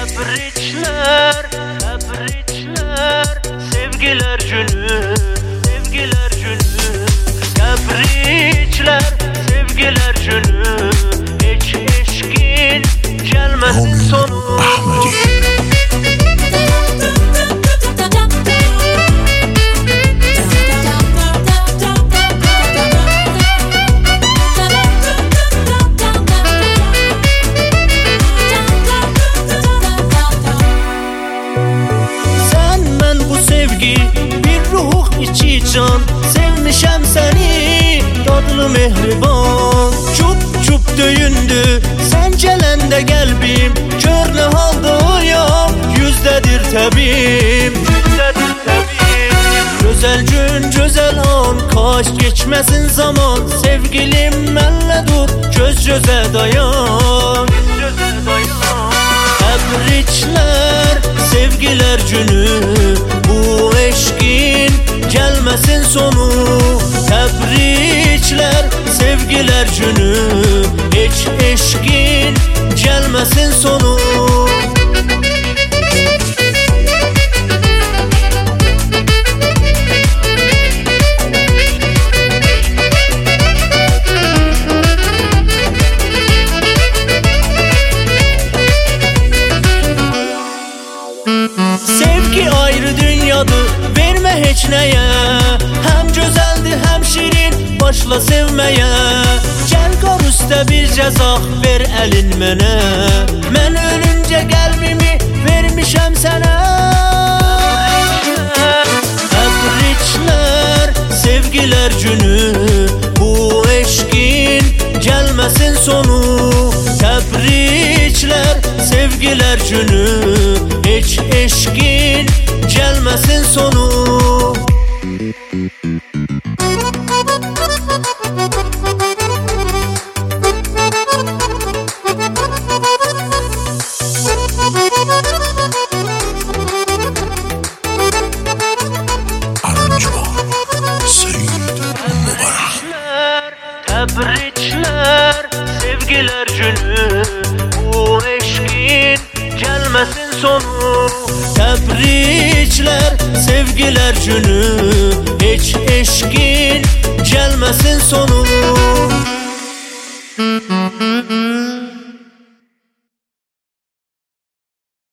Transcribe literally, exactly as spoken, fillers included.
Tebrikler, tebrikler, sevgiler günü, sevgiler günü. Tebrikler, sevgiler günü. Hiç eşkin gelmesin sonu. Bir ruh içi can, sevmişem seni, dadlı mehriban. Çup çup döyündü, sen gelende gelbim, kör ne haldayam, yüzdedir təbim, yüzdedir təbim. Güzel gün, güzel an, kaç geçmesin zaman, sevgilim mənlə dur, göz göze dayan, göz göze dayan. Tebrikler, sevgiler günü, bu eşkin gelmesin sonu. Tebrikler, sevgiler günü, hiç eşkin gelmesin sonu. Sevgi ayrı dünyadır, verme hiç neye. Hem güzeldi hem şirin, başla sevmeye. Gel qar üstə bir cəza, ver əlin mənə. Mən ölünce qəlbimi vermişəm sənə. Təbriklər, sevgiler günü, bu eşkin gelmesin sonu. Təbriklər, sevgiler günü, hiç eşkin gelmesin sonu. Tebrikler, sevgiler günü, bu eşkin gelmesin sonu. Tebrikler, sevgiler günü, hiç eşkin gelmesin sonu.